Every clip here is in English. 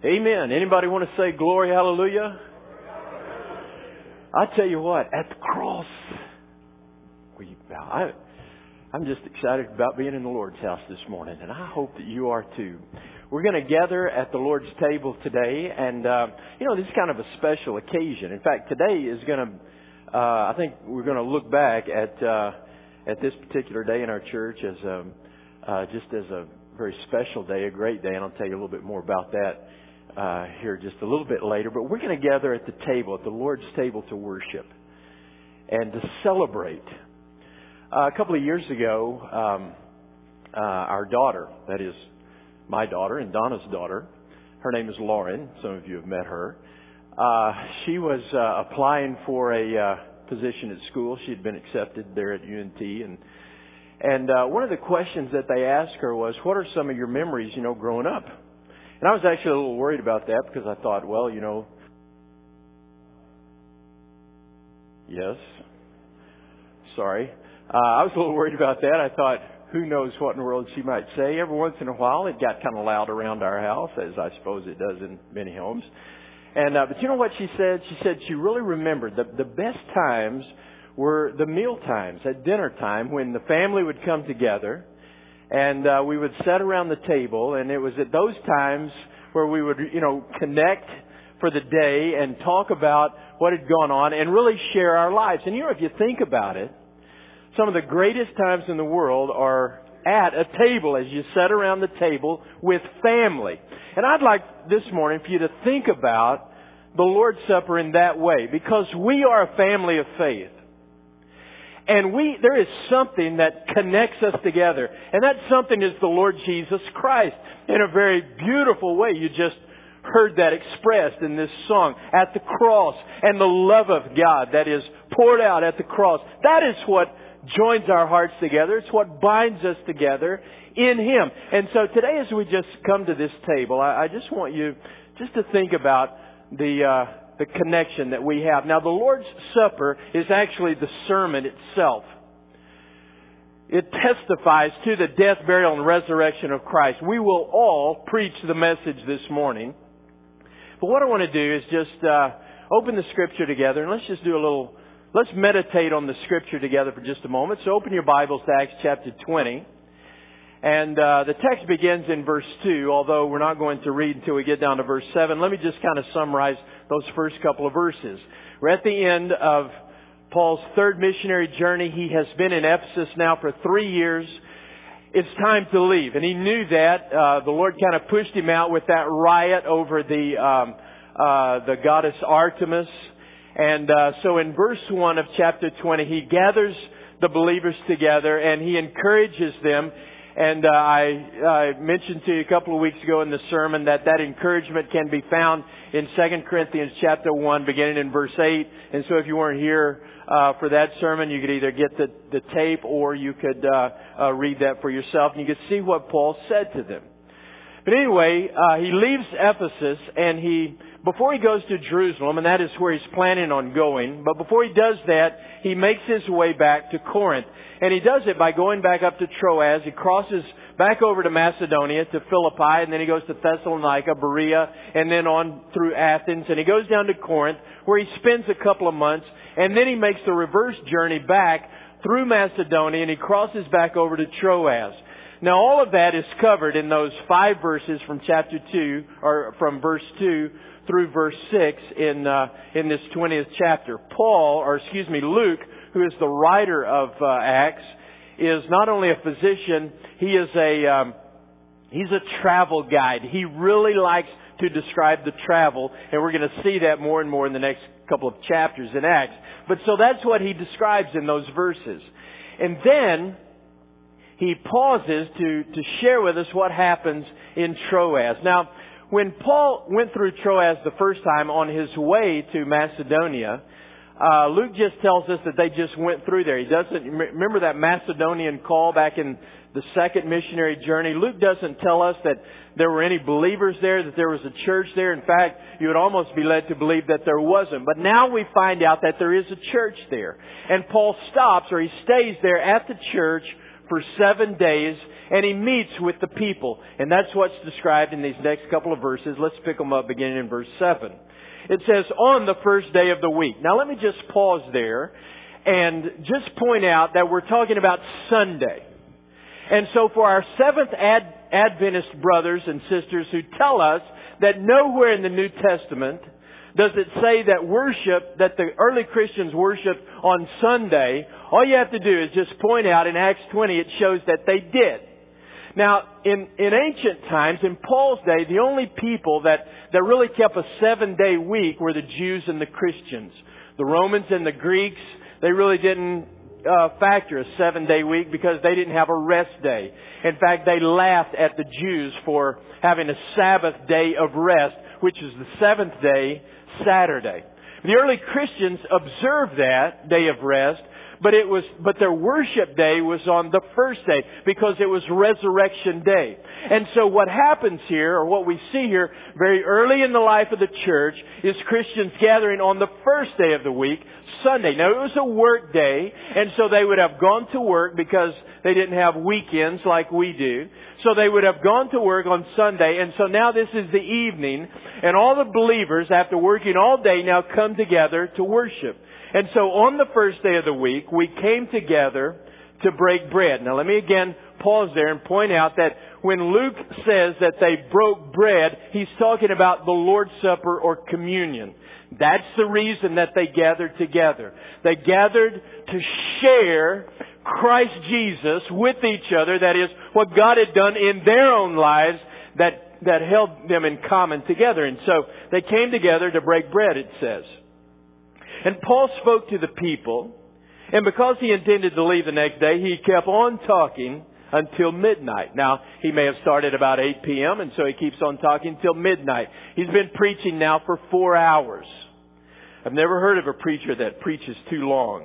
Amen. Anybody want to say glory, hallelujah? I tell you what, at the cross, we bow. I'm just excited about being in the Lord's house this morning, and I hope that you are too. We're going to gather at the Lord's table today, and this is kind of a special occasion. In fact, today is going to, I think we're going to look back at this particular day in our church as just as a very special day, a great day, and I'll tell you a little bit more about that here just a little bit later. But we're going to gather at the table, at the Lord's table, to worship and to celebrate. A couple of years ago, our daughter, that is my daughter and Donna's daughter, her name is Lauren. Some of you have met her. She was applying for a position at school. She had been accepted there at UNT, and one of the questions that they asked her was, "What are some of your memories, growing up?" And I was actually a little worried about that because I thought, yes, sorry. I was a little worried about that. I thought, who knows what in the world she might say. Every once in a while, it got kind of loud around our house, as I suppose it does in many homes. And but you know what she said? She said she really remembered the best times were the meal times, at dinner time, when the family would come together. And we would sit around the table, and it was at those times where we would, connect for the day and talk about what had gone on and really share our lives. And if you think about it, some of the greatest times in the world are at a table, as you sit around the table with family. And I'd like this morning for you to think about the Lord's Supper in that way, because we are a family of faith. And there is something that connects us together. And that something is the Lord Jesus Christ. In a very beautiful way, you just heard that expressed in this song. At the cross, and the love of God that is poured out at the cross. That is what joins our hearts together. It's what binds us together in Him. And so today, as we just come to this table, I just want you just to think about the connection that we have. Now, the Lord's Supper is actually the sermon itself. It testifies to the death, burial, and resurrection of Christ. We will all preach the message this morning. But what I want to do is just open the Scripture together, and let's meditate on the Scripture together for just a moment. So open your Bibles to Acts chapter 20. And the text begins in verse 2, although we're not going to read until we get down to verse 7. Let me just kind of summarize those first couple of verses. We're at the end of Paul's third missionary journey. He has been in Ephesus now for 3 years. It's time to leave. And he knew that. The Lord kind of pushed him out with that riot over the goddess Artemis. And so in verse 1 of chapter 20, he gathers the believers together and he encourages them. And I mentioned to you a couple of weeks ago in the sermon that encouragement can be found in 2 Corinthians chapter 1, beginning in verse 8. And so if you weren't here for that sermon, you could either get the tape or you could read that for yourself. And you could see what Paul said to them. But anyway, he leaves Ephesus and before he goes to Jerusalem, and that is where he's planning on going, but before he does that, he makes his way back to Corinth. And he does it by going back up to Troas. He crosses back over to Macedonia, to Philippi, and then he goes to Thessalonica, Berea, and then on through Athens. And he goes down to Corinth, where he spends a couple of months, and then he makes the reverse journey back through Macedonia, and he crosses back over to Troas. Now all of that is covered in those 5 verses from chapter 2, or from verse 2 through verse 6 in this 20th chapter. Luke, who is the writer of Acts, is not only a physician, he's a travel guide. He really likes to describe the travel, and we're going to see that more and more in the next couple of chapters in Acts. But so that's what he describes in those verses. And then he pauses to share with us what happens in Troas. Now, when Paul went through Troas the first time on his way to Macedonia, Luke just tells us that they just went through there. He doesn't remember that Macedonian call back in the second missionary journey. Luke doesn't tell us that there were any believers there, that there was a church there. In fact, you would almost be led to believe that there wasn't. But now we find out that there is a church there. And Paul stops, or he stays there at the church for 7 days, and He meets with the people. And that's what's described in these next couple of verses. Let's pick them up beginning in verse 7. It says, on the first day of the week. Now let me just pause there and just point out that we're talking about Sunday. And so for our Seventh Adventist brothers and sisters who tell us that nowhere in the New Testament does it say that the early Christians worshiped on Sunday, all you have to do is just point out in Acts 20 it shows that they did. Now, in ancient times, in Paul's day, the only people that really kept a 7-day week were the Jews and the Christians. The Romans and the Greeks, they really didn't factor a 7-day week because they didn't have a rest day. In fact, they laughed at the Jews for having a Sabbath day of rest, which is the seventh day, Saturday. The early Christians observed that day of rest, but their worship day was on the first day because it was Resurrection Day. And so what happens here, or what we see here very early in the life of the church, is Christians gathering on the first day of the week, Sunday. Now, it was a work day, and so they would have gone to work because they didn't have weekends like we do. So they would have gone to work on Sunday, and so now this is the evening, and all the believers, after working all day, now come together to worship. And so on the first day of the week, we came together to break bread. Now let me again pause there and point out that when Luke says that they broke bread, he's talking about the Lord's Supper or communion. That's the reason that they gathered together. They gathered to share Christ Jesus with each other. That is, what God had done in their own lives that held them in common together. And so they came together to break bread, it says. And Paul spoke to the people, and because he intended to leave the next day, he kept on talking until midnight. Now, he may have started about 8 p.m., and so he keeps on talking until midnight. He's been preaching now for 4 hours. I've never heard of a preacher that preaches too long.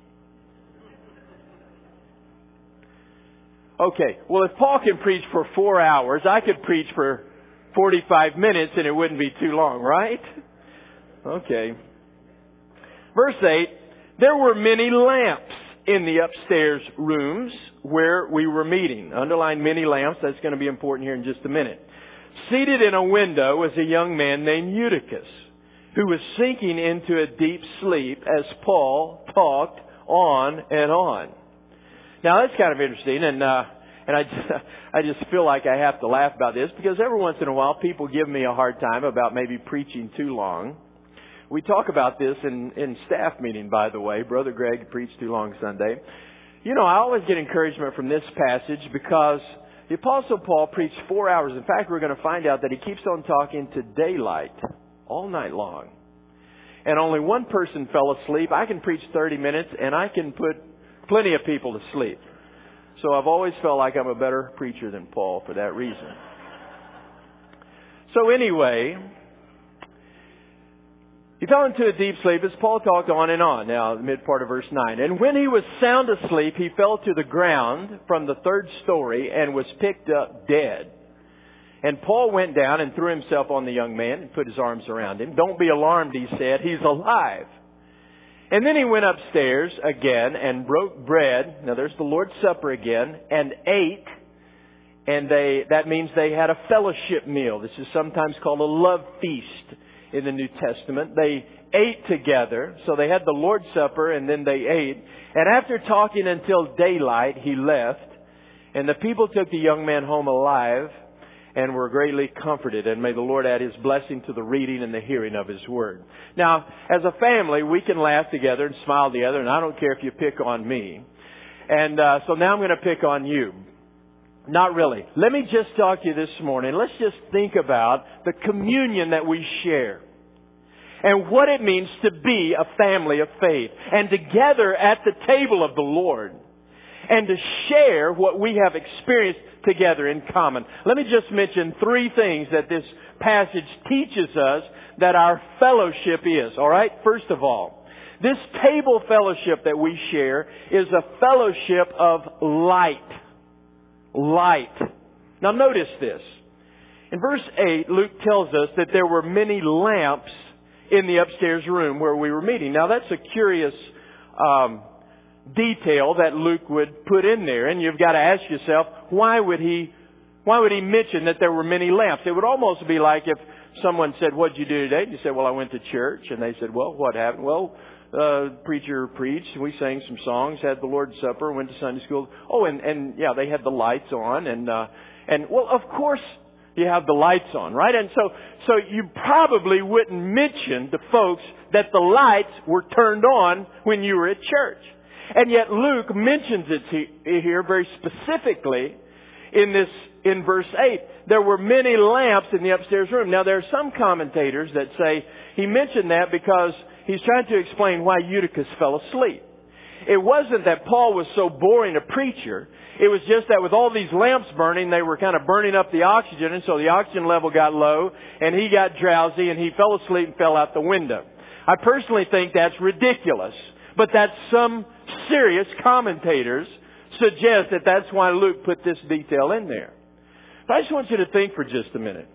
Okay, well, if Paul can preach for 4 hours, I could preach for 45 minutes and it wouldn't be too long, right? Okay. Verse 8, there were many lamps in the upstairs rooms where we were meeting. Underline many lamps. That's going to be important here in just a minute. Seated in a window was a young man named Eutychus, who was sinking into a deep sleep as Paul talked on and on. Now that's kind of interesting, and I just feel like I have to laugh about this because every once in a while people give me a hard time about maybe preaching too long. We talk about this in staff meeting, by the way. Brother Greg preached too long Sunday. You know, I always get encouragement from this passage because the Apostle Paul preached 4 hours. In fact, we're going to find out that he keeps on talking to daylight all night long. And only one person fell asleep. I can preach 30 minutes and I can put plenty of people to sleep. So I've always felt like I'm a better preacher than Paul for that reason. So anyway, he fell into a deep sleep as Paul talked on and on. Now, the mid part of verse 9. And when he was sound asleep, he fell to the ground from the third story and was picked up dead. And Paul went down and threw himself on the young man and put his arms around him. Don't be alarmed, he said. He's alive. And then he went upstairs again and broke bread. Now there's the Lord's Supper again, and ate. And that means they had a fellowship meal. This is sometimes called a love feast in the New Testament. They ate together. So they had the Lord's Supper and then they ate. And after talking until daylight, he left. And the people took the young man home alive and were greatly comforted. And may the Lord add His blessing to the reading and the hearing of His Word. Now, as a family, we can laugh together and smile together. And I don't care if you pick on me. And so now I'm going to pick on you. Not really. Let me just talk to you this morning. Let's just think about the communion that we share and what it means to be a family of faith and to gather at the table of the Lord and to share what we have experienced together in common. Let me just mention 3 things that this passage teaches us that our fellowship is. All right? First of all, this table fellowship that we share is a fellowship of light. Light. Now notice this. In verse 8, Luke tells us that there were many lamps in the upstairs room where we were meeting. Now that's a curious detail that Luke would put in there. And you've got to ask yourself, why would he mention that there were many lamps? It would almost be like if someone said, "What'd you do today?" And you said, "Well, I went to church." And they said, "Well, what happened?" "Well, preacher preached, we sang some songs, had the Lord's Supper, went to Sunday school." "Oh, and yeah, they had the lights on." And well, of course you have the lights on, right? And so you probably wouldn't mention to folks that the lights were turned on when you were at church. And yet Luke mentions it here very specifically in verse 8. There were many lamps in the upstairs room. Now, there are some commentators that say he mentioned that because he's trying to explain why Eutychus fell asleep. It wasn't that Paul was so boring a preacher. It was just that with all these lamps burning, they were kind of burning up the oxygen, and so the oxygen level got low, and he got drowsy, and he fell asleep and fell out the window. I personally think that's ridiculous, but that's some serious commentators suggest that that's why Luke put this detail in there. But I just want you to think for just a minute.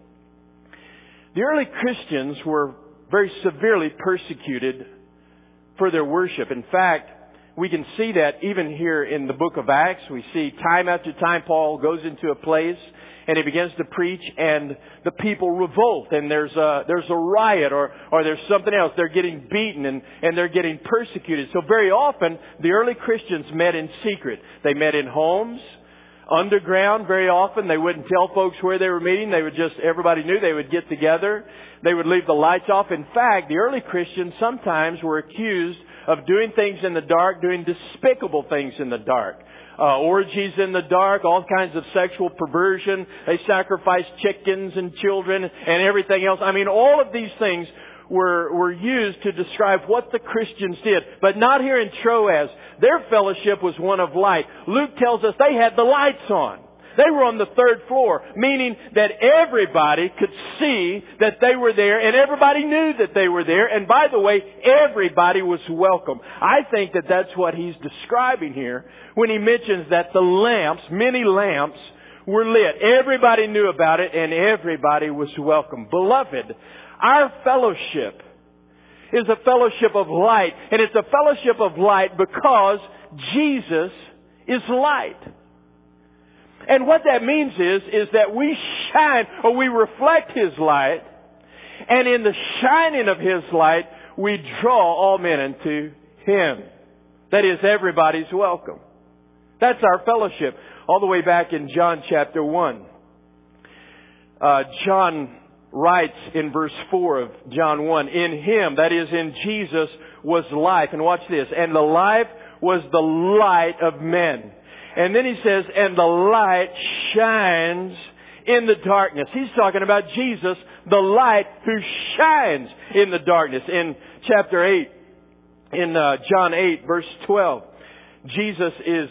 The early Christians were very severely persecuted for their worship. In fact, we can see that even here in the book of Acts. We see time after time Paul goes into a place and he begins to preach, and the people revolt, and there's a riot or there's something else. They're getting beaten and they're getting persecuted. So very often the early Christians met in secret. They met in homes, underground. Very often they wouldn't tell folks where they were meeting. Everybody knew. They would get together. They would leave the lights off. In fact, the early Christians sometimes were accused of doing things in the dark, doing despicable things in the dark. Orgies in the dark, all kinds of sexual perversion. They sacrificed chickens and children and everything else. I mean, all of these things were used to describe what the Christians did. But not here in Troas. Their fellowship was one of light. Luke tells us they had the lights on. They were on the third floor, meaning that everybody could see that they were there, and everybody knew that they were there. And by the way, everybody was welcome. I think that that's what he's describing here when he mentions that the lamps, many lamps, were lit. Everybody knew about it, and everybody was welcome. Beloved, our fellowship is a fellowship of light, and it's a fellowship of light because Jesus is light. And what that means is that we shine, or we reflect His light, and in the shining of His light, we draw all men into Him. That is, everybody's welcome. That's our fellowship. All the way back in John chapter 1. John writes in verse 4 of John 1, "In Him," that is in Jesus, "was life." And watch this. "And the life was the light of men." And then he says, "And the light shines in the darkness." He's talking about Jesus, the light who shines in the darkness. In chapter 8, in John 8, verse 12, Jesus is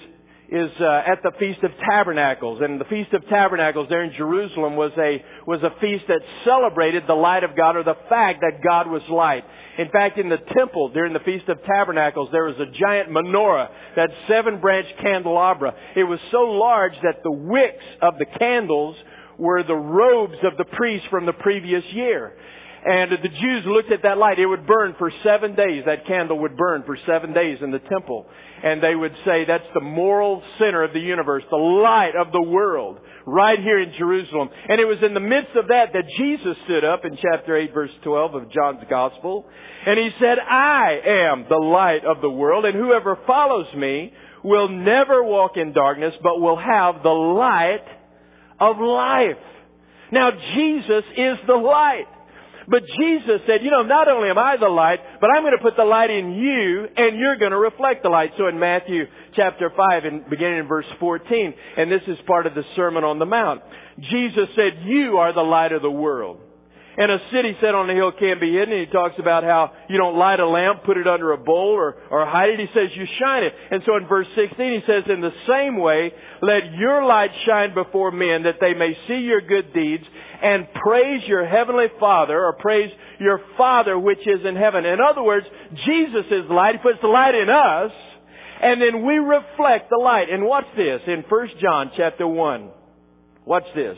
at the Feast of Tabernacles. And the Feast of Tabernacles there in Jerusalem was a feast that celebrated the light of God, or the fact that God was light. In fact, in the temple during the Feast of Tabernacles, there was a giant menorah, that 7-branch candelabra. It was so large that the wicks of the candles were the robes of the priests from the previous year. And the Jews looked at that light. It would burn for 7 days. That candle would burn for 7 days in the temple. And they would say that's the moral center of the universe, the light of the world, right here in Jerusalem. And it was in the midst of that Jesus stood up in chapter 8, verse 12 of John's Gospel. And He said, "I am the light of the world, and whoever follows me will never walk in darkness, but will have the light of life." Now, Jesus is the light. But Jesus said, not only am I the light, but I'm going to put the light in you, and you're going to reflect the light. So in Matthew chapter 5, and beginning in verse 14, and this is part of the Sermon on the Mount, Jesus said, "You are the light of the world. And a city set on a hill can't be hidden." And He talks about how you don't light a lamp, put it under a bowl, or hide it. He says you shine it. And so in verse 16 He says, "In the same way, let your light shine before men, that they may see your good deeds and praise your heavenly Father," or praise your Father which is in heaven. In other words, Jesus is light. He puts the light in us, and then we reflect the light. And watch this in 1 John chapter 1. Watch this.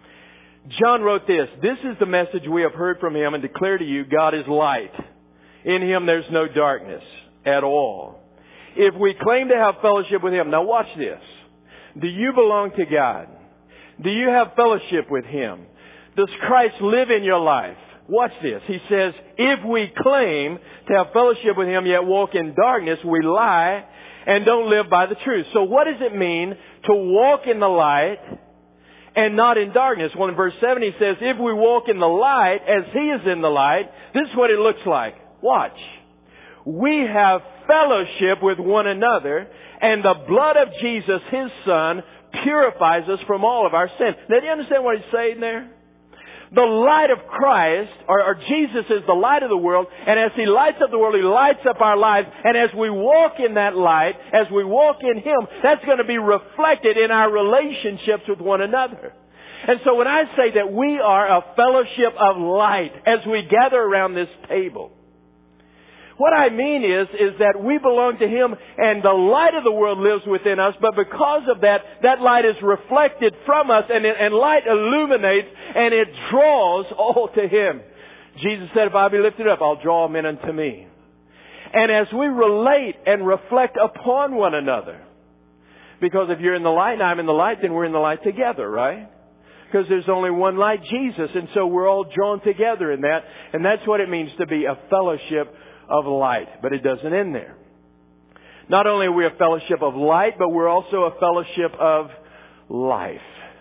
John wrote this, "This is the message we have heard from Him and declare to you, God is light. In Him there's no darkness at all. if we claim to have fellowship with Him. Now watch this. Do you belong to God? Do you have fellowship with Him? Does Christ live in your life? Watch this. He says, if we claim to have fellowship with Him yet walk in darkness, we lie and don't live by the truth. So what does it mean to walk in the light and not in darkness? Well, in verse 7 he says, if we walk in the light as He is in the light, this is what it looks like. Watch. We have fellowship with one another, and the blood of Jesus, His Son, purifies us from all of our sin. Now, do you understand what he's saying there? The light of Christ, or Jesus is the light of the world, and as He lights up the world, He lights up our lives, and as we walk in that light, as we walk in Him, that's going to be reflected in our relationships with one another. And so when I say that we are a fellowship of light as we gather around this table, what I mean is that we belong to Him and the light of the world lives within us, but because of that, that light is reflected from us and light illuminates and it draws all to Him. Jesus said, if I be lifted up, I'll draw men unto me. And as we relate and reflect upon one another, because if you're in the light and I'm in the light, then we're in the light together, right? Because there's only one light, Jesus, and so we're all drawn together in that, and that's what it means to be a fellowship of light. But it doesn't end there. Not only are we a fellowship of light, but we're also a fellowship of life.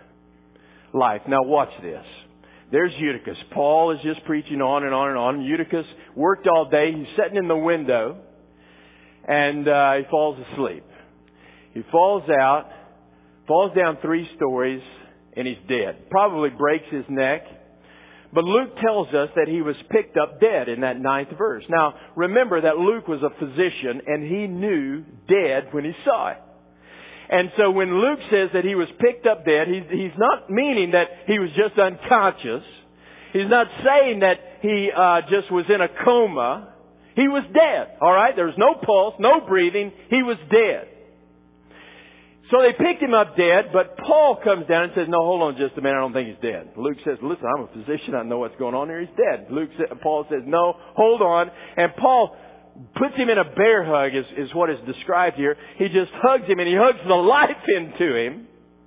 Life. Now watch this. There's Eutychus. Paul is just preaching on and on and on. Eutychus worked all day. He's sitting in the window and he falls asleep. He falls down 3 stories and he's dead. Probably breaks his neck. But Luke tells us that he was picked up dead in that 9th verse. Now, remember that Luke was a physician and he knew dead when he saw it. And so when Luke says that he was picked up dead, he's not meaning that he was just unconscious. He's not saying that he just was in a coma. He was dead, all right? There was no pulse, no breathing. He was dead. So they picked him up dead, but Paul comes down and says, no, hold on just a minute, I don't think he's dead. Luke says, listen, I'm a physician, I know what's going on here, he's dead. Paul says, no, hold on. And Paul puts him in a bear hug, is what is described here. He just hugs him and he hugs the life into him.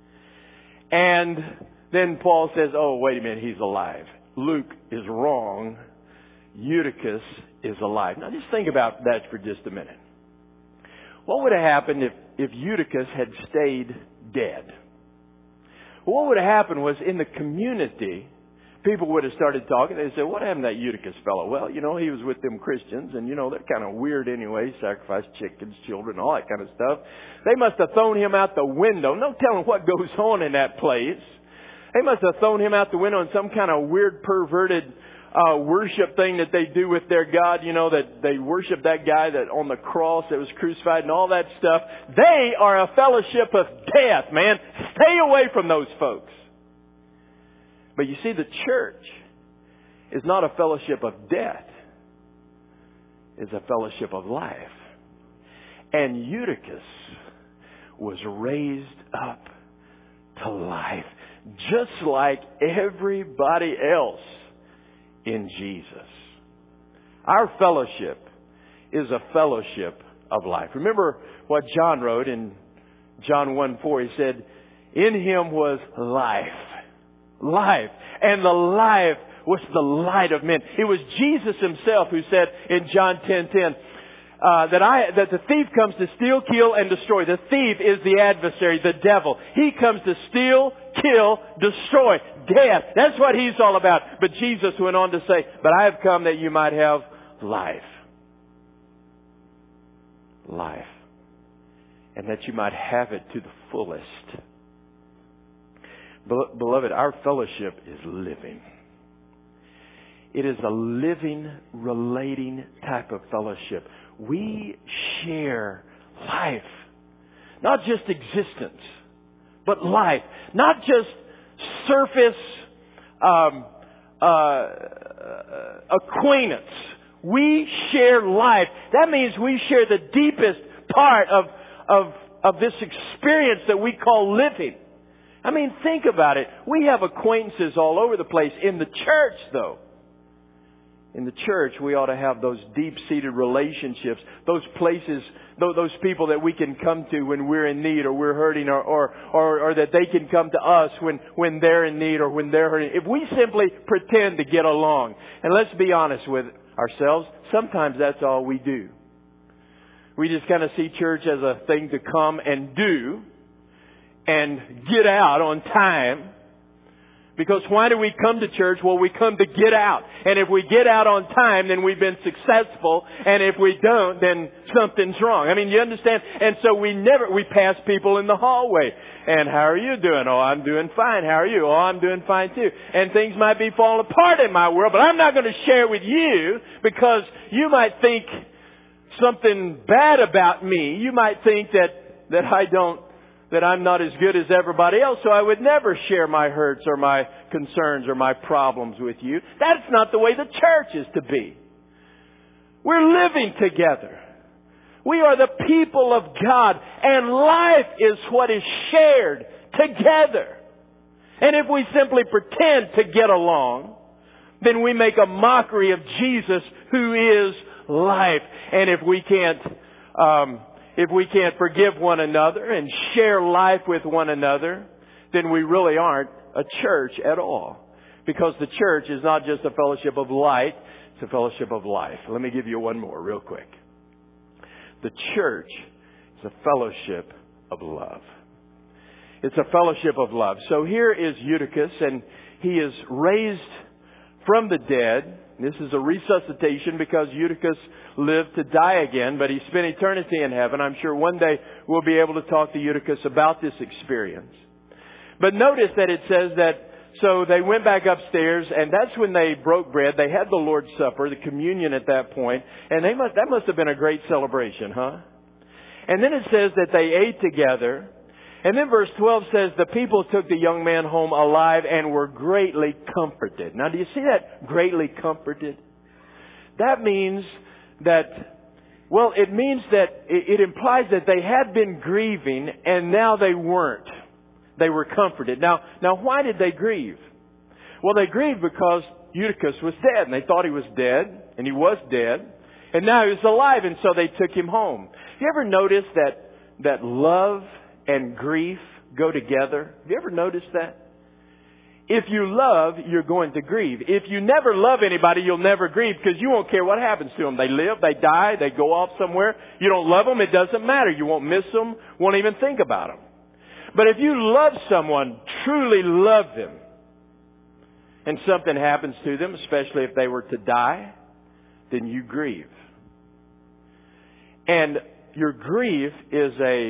And then Paul says, oh, wait a minute, he's alive. Luke is wrong. Eutychus is alive. Now just think about that for just a minute. What would have happened if Eutychus had stayed dead? Well, what would have happened was in the community, people would have started talking. They'd say, what happened to that Eutychus fellow? Well, he was with them Christians, and they're kind of weird anyway, sacrifice chickens, children, all that kind of stuff. They must have thrown him out the window. No telling what goes on in that place. They must have thrown him out the window in some kind of weird, perverted worship thing that they do with their God, that they worship that guy that on the cross that was crucified and all that stuff. They are a fellowship of death, man. Stay away from those folks. But you see, the church is not a fellowship of death. It's a fellowship of life. And Eutychus was raised up to life, just like everybody else in Jesus. Our fellowship is a fellowship of life. Remember what John wrote in John 1:4. He said, in Him was life. Life. And the life was the light of men. It was Jesus Himself who said in John 10:10, that the thief comes to steal, kill, and destroy. The thief is the adversary, the devil. He comes to steal, kill, destroy, death. That's what he's all about. But Jesus went on to say, but I have come that you might have life. Life. And that you might have it to the fullest. Beloved, our fellowship is living. It is a living, relating type of fellowship. We share life. Not just existence, but life. Not just surface acquaintance. We share life. That means we share the deepest part of this experience that we call living. I mean, think about it. We have acquaintances all over the place. In the church, though. in the church, we ought to have those deep-seated relationships, those places, those people that we can come to when we're in need or we're hurting, or that they can come to us when they're in need or when they're hurting. If we simply pretend to get along, and let's be honest with ourselves, sometimes that's all we do. We just kind of see church as a thing to come and do and get out on time. Because why do we come to church? Well, we come to get out. And if we get out on time, then we've been successful. And if we don't, then something's wrong. I mean, you understand? And so we pass people in the hallway. And how are you doing? Oh, I'm doing fine. How are you? Oh, I'm doing fine too. And things might be falling apart in my world, but I'm not going to share with you because you might think something bad about me. You might think that I'm not as good as everybody else, so I would never share my hurts or my concerns or my problems with you. That's not the way the church is to be. We're living together. We are the people of God, and life is what is shared together. And if we simply pretend to get along, then we make a mockery of Jesus, who is life. And if we can't forgive one another and share life with one another, then we really aren't a church at all. Because the church is not just a fellowship of light, it's a fellowship of life. Let me give you one more real quick. The church is a fellowship of love. It's a fellowship of love. So here is Eutychus, and he is raised from the dead. This is a resuscitation because Eutychus lived to die again, but he spent eternity in heaven. I'm sure one day we'll be able to talk to Eutychus about this experience. But notice that it says that, so they went back upstairs, and that's when they broke bread. They had the Lord's Supper, the communion at that point, and that must have been a great celebration, huh? And then it says that they ate together. And then verse 12 says, the people took the young man home alive and were greatly comforted. Now, do you see that? Greatly comforted. That means that, well, it means that it implies that they had been grieving and now they weren't. They were comforted. Now, why did they grieve? Well, they grieved because Eutychus was dead, and they thought he was dead, and he was dead, and now he was alive, and so they took him home. Have you ever noticed that love and grief go together? Have you ever noticed that? If you love, you're going to grieve. If you never love anybody, you'll never grieve because you won't care what happens to them. They live, they die, they go off somewhere. You don't love them, it doesn't matter. You won't miss them, won't even think about them. But if you love someone, truly love them, and something happens to them, especially if they were to die, then you grieve. And your grief is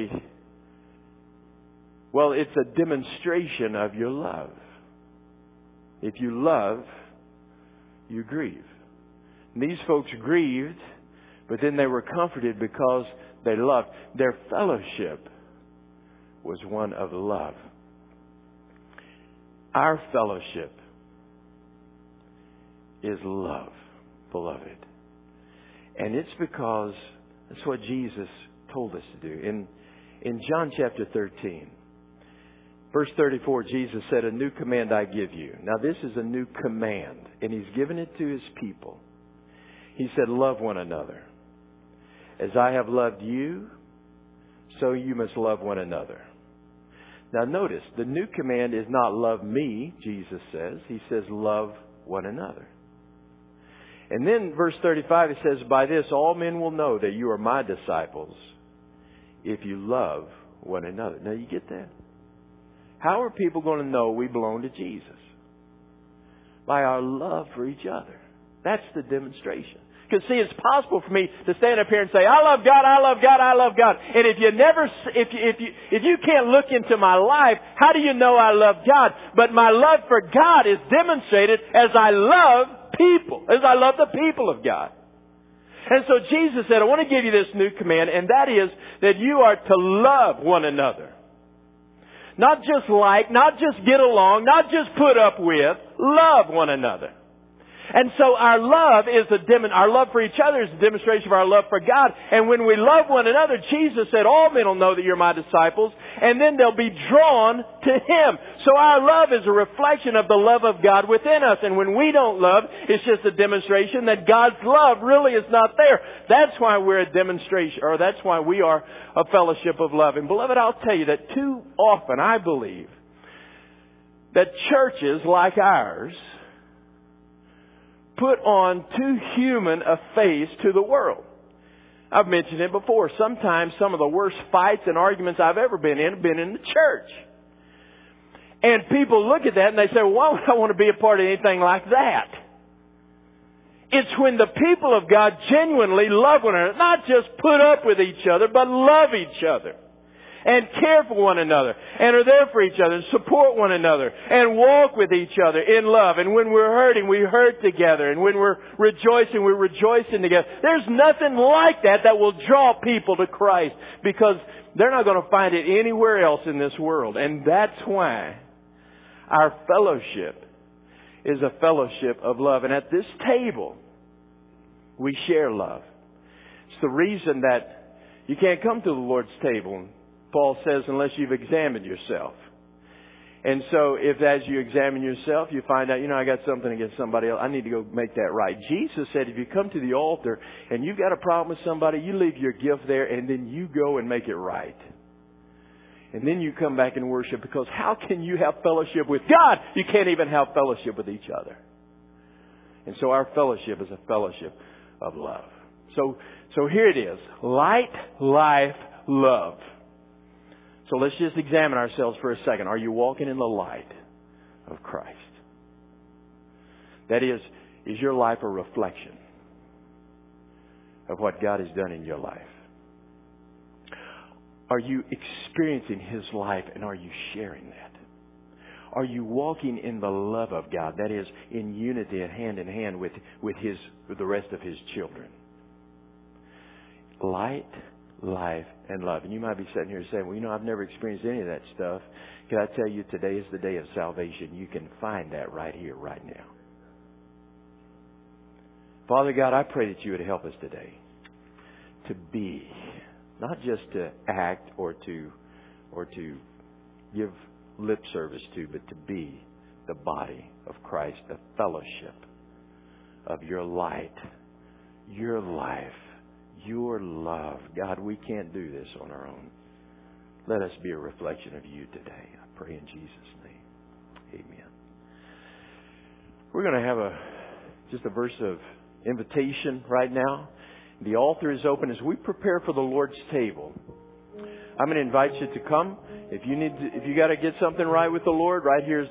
it's a demonstration of your love. If you love, you grieve. And these folks grieved, but then they were comforted because they loved. Their fellowship was one of love. Our fellowship is love, beloved. And it's because that's what Jesus told us to do. In John chapter 13, verse 34, Jesus said, a new command I give you. Now this is a new command, and He's given it to His people. He said, love one another. As I have loved you, so you must love one another. Now notice, the new command is not love me, Jesus says. He says, love one another. And then verse 35, it says, by this all men will know that you are my disciples if you love one another. Now you get that? How are people going to know we belong to Jesus? By our love for each other. That's the demonstration. Because see, it's possible for me to stand up here and say, I love God, I love God, I love God. And if you can't look into my life, how do you know I love God? But my love for God is demonstrated as I love people, as I love the people of God. And so Jesus said, I want to give you this new command, and that is that you are to love one another. Not just like, not just get along, not just put up with, love one another. And so our love our love for each other is a demonstration of our love for God. And when we love one another, Jesus said, all men will know that you're my disciples, and then they'll be drawn to Him. So our love is a reflection of the love of God within us. And when we don't love, it's just a demonstration that God's love really is not there. That's why we're a demonstration, or that's why we are a fellowship of love. And beloved, I'll tell you that too often, I believe, that churches like ours put on too human a face to the world. I've mentioned it before. Sometimes some of the worst fights and arguments I've ever been in have been in the church. And people look at that and they say, well, why would I want to be a part of anything like that? It's when the people of God genuinely love one another, not just put up with each other, but love each other. And care for one another. And are there for each other. And support one another. And walk with each other in love. And when we're hurting, we hurt together. And when we're rejoicing, we're rejoicing together. There's nothing like that will draw people to Christ. Because they're not going to find it anywhere else in this world. And that's why our fellowship is a fellowship of love. And at this table, we share love. It's the reason that you can't come to the Lord's table, Paul says, unless you've examined yourself. And so if as you examine yourself, you find out, I got something against somebody else, I need to go make that right. Jesus said if you come to the altar and you've got a problem with somebody, you leave your gift there and then you go and make it right. And then you come back and worship, because how can you have fellowship with God? You can't even have fellowship with each other. And so our fellowship is a fellowship of love. So here it is. Light, life, love. So let's just examine ourselves for a second. Are you walking in the light of Christ? That is your life a reflection of what God has done in your life? Are you experiencing His life, and are you sharing that? Are you walking in the love of God? That is, in unity and hand in hand with the rest of His children. Light, life, and love. And you might be sitting here saying, well, I've never experienced any of that stuff. Can I tell you, today is the day of salvation. You can find that right here, right now. Father God, I pray that you would help us today to be, not just to act or to give lip service to, but to be the body of Christ, the fellowship of your light, your life, your love. God, we can't do this on our own. Let us be a reflection of you today. I pray in Jesus' name. Amen. We're going to have just a verse of invitation right now. The altar is open as we prepare for the Lord's table. I'm going to invite you to come. If you got to get something right with the Lord, right here is